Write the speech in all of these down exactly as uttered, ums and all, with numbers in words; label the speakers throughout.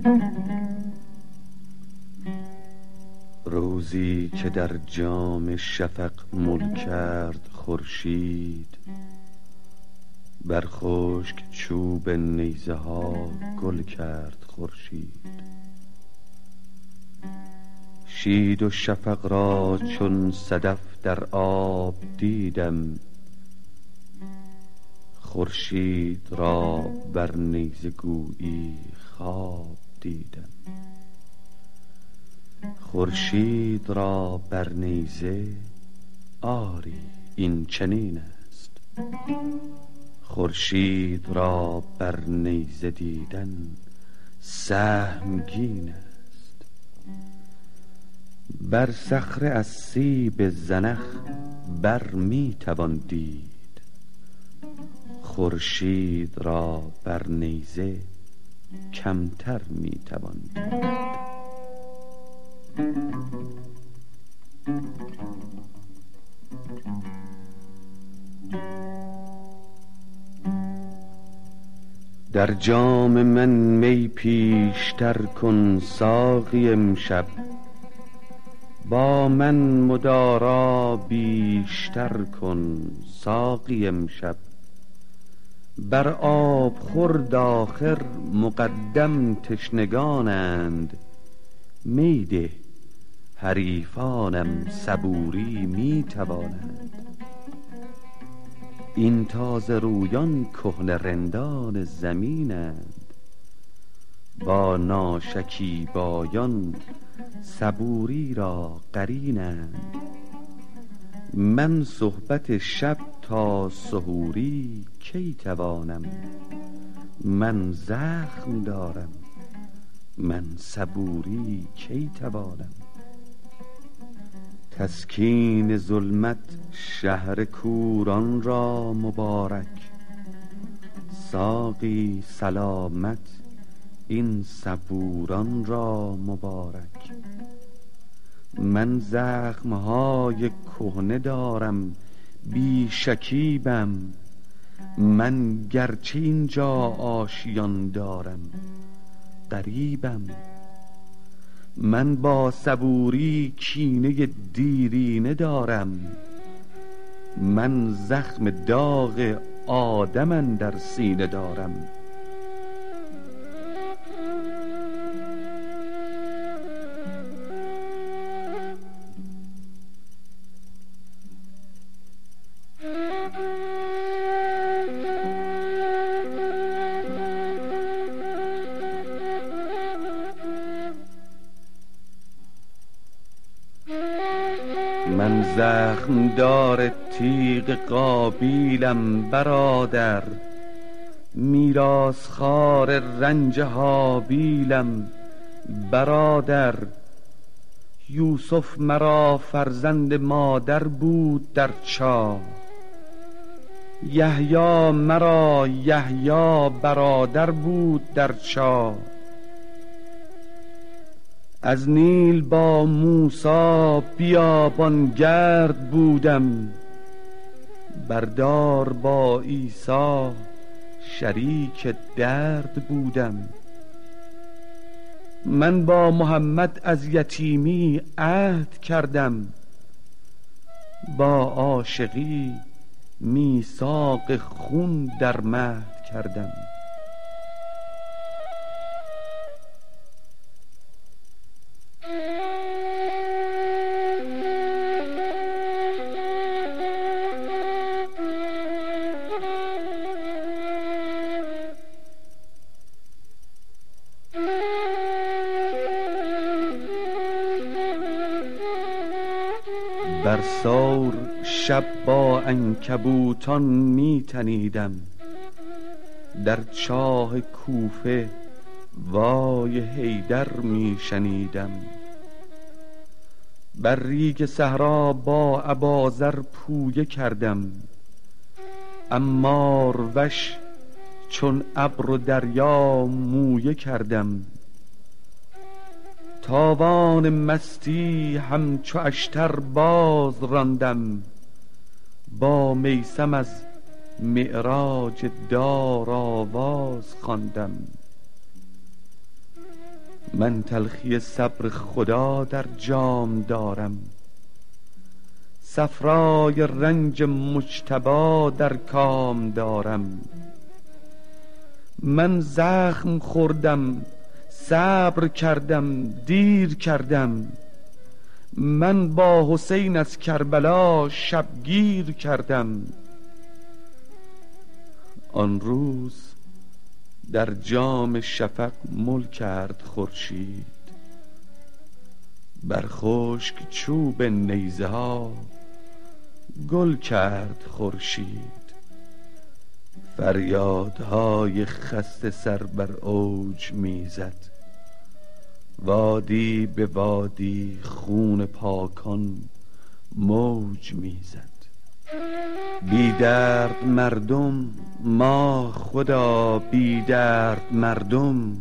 Speaker 1: روزی که در جام شفق مل کرد خورشید، بر خشک چوب نیزه ها گل کرد خورشید. شید و شفق را چون صدف در آب دیدم، خورشید را بر نیزه گویی خواب دیدم. خورشید را بر نیزه آری این چنین است، خورشید را بر نیزه دیدن سهمگین است. بر صخره از سیب زنخ بر می توان دید، خورشید را بر نیزه کمتر می توان دید. در جام من می پیشتر کن ساقی امشب، با من مدارا بیشتر کن ساقی امشب. بر آب خورد آخر مقدم تشنگانند، می ده حریفانم صبوری می توانند. این تازه رویان کهنه رندان زمینند، با ناشکیبایان صبوری را قرینند. من صحبت شب تا سحوری کی توانم، من زخم دارم من صبوری کی توانم. تسکین ظلمت شهر کوران را مبارک، ساقی سلامت این صبوران را مبارک. من زخمهای کهنه دارم بی شکیبم، من گرچه اینجا آشیان دارم غریبم. من با صبوری کینه دیرینه دارم، من زخم داغ آدم اندر سینه دارم. من زخم دار تیغ قابیلم برادر، میراث خوار رنج هابیلم برادر. یوسف مرا فرزند مادر بود در چاه، یحیی مرا یحیی برادر بود در چاه. از نیل با موسی بیابانگرد بودم، بردار با عیسی شریک درد بودم. من با محمد از یتیمی عهد کردم، با عاشقی میثاق خون در مهد کردم. بر ثور شب با عنکبوتان می تنیدم، در چاه کوفه وای حیدر می شنیدم. بر ریگ صحرا با ابازر پویه کردم، عمار وش چون ابر و دریا مویه کردم. تاوان مستی همچو اشتر باز راندم، با میثم از معراج دار آواز خواندم. من تلخی صبر خدا در جام دارم، صفرای رنج مجتبی در کام دارم. من زخم خوردم، صبر کردم، دیر کردم. من با حسین از کربلا شبگیر کردم. آن روز در جام شفق مل کرد خورشید، بر خشک چوب نیزه ها گل کرد خورشید. فریادهای خسته سر بر اوج میزد، وادی به وادی خون پاکان موج میزد. بی درد مردم، ما خدا بی درد مردم.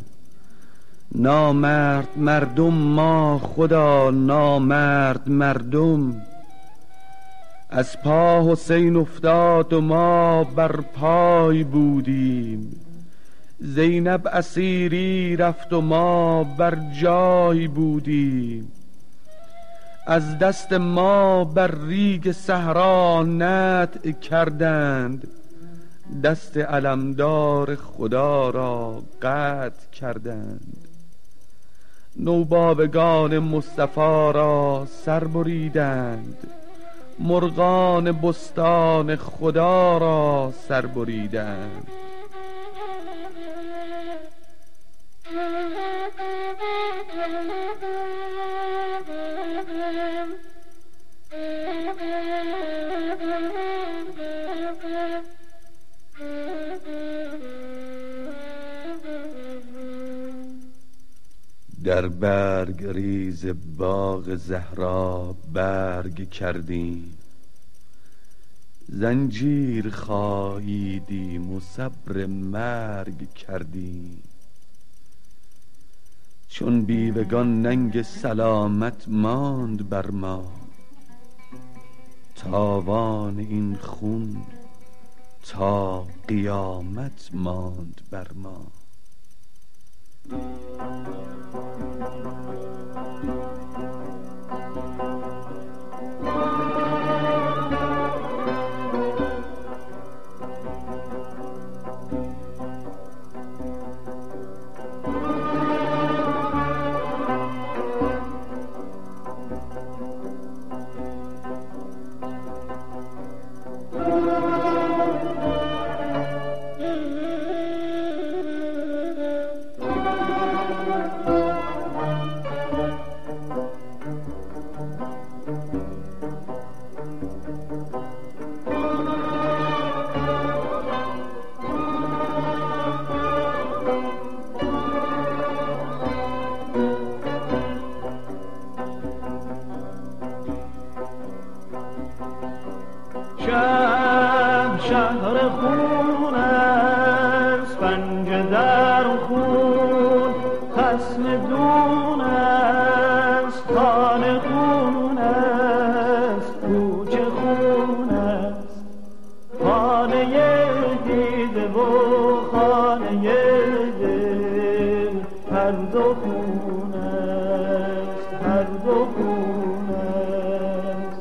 Speaker 1: نامرد مردم، ما خدا نامرد مردم. از پا حسین افتاد و ما بر پای بودیم، زینب اسیری رفت و ما بر جای بودیم. از دست ما بر ریگ صحرا نطع کردند، دست علمدار خدا را قطع کردند. نوباوگان مصطفی را سر بریدند، مرغان بستان خدا را سر بریدند. در برگ ریز باغ زهرا برگ کردیم، زنجیر خاییدیم و صبر مرگ کردیم. چون بیوگان ننگ سلامت ماند بر ما، تاوان این خون تا قیامت ماند بر ما.
Speaker 2: شهر شهر خون است، پنجه در خون، خصم دون است، خانه خون است، کوچه خون است، خانه دیده و خانه دل، هر دو خون است، هر دو خون است.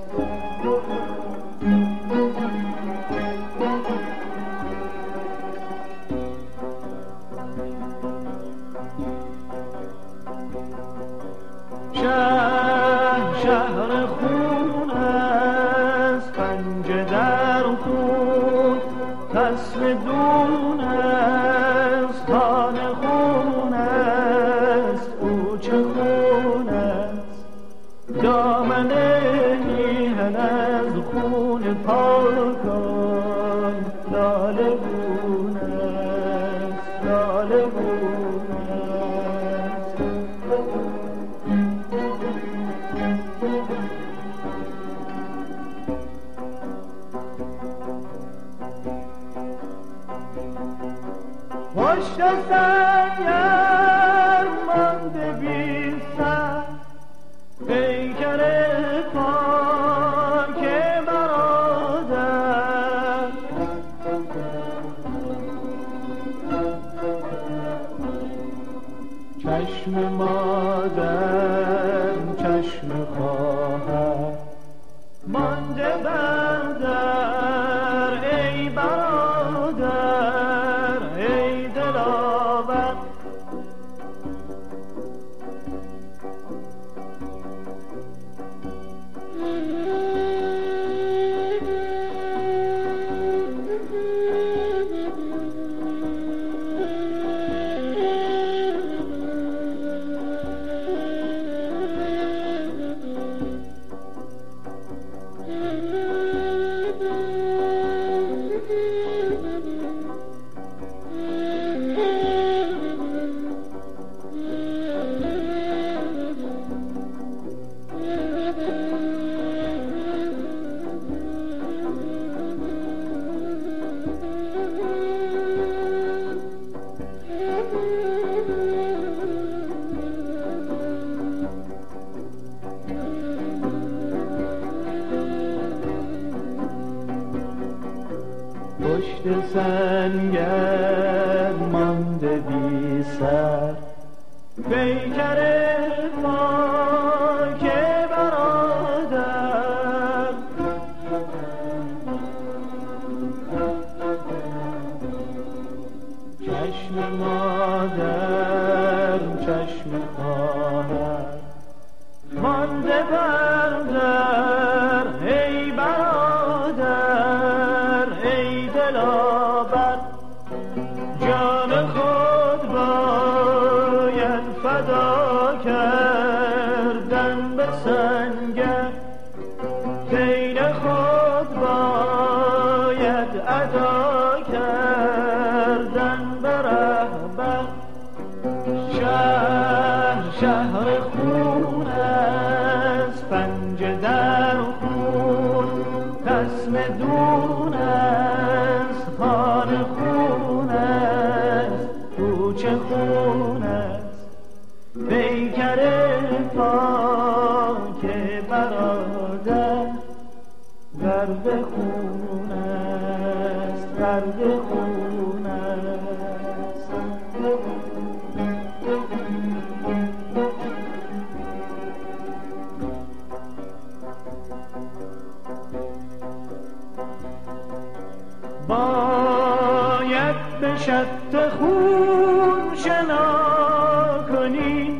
Speaker 2: شهر شهر خون است، پنجه در خون، خصم دون است، خانه خون است، کوچه خون است، دامن میهن از خون پاکان لاله گون است، لاله گون است. پشت سنگر مانده بی سر، پیکر پاک برادر، چشم چشم مادر چشم خواهر مانده بر در ای برادر ای دلاور پشت سنگر مانده بی سر پیکر پاک برادر چشم مادر چشم خواهر مانده بر در ای برادر ای دلاور جان خود باید فدا کردن به سنگر دین خود باید ادا کردن به رهبر شهر شهر خون است پنجه در خون قسم دون است خانه خون است کوچه خون است پیکر پاک برادر غرق خون است غرق خون است باید به شط خون شنا کنی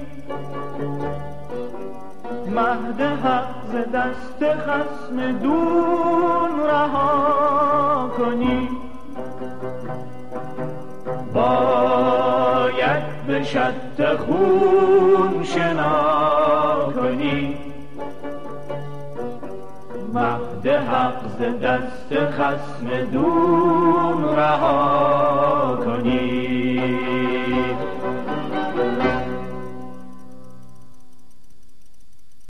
Speaker 2: مهد حق ز دست خصم دون رها کنی باید به شط خون شنا کنی مهد حق ز دست خصم دون رها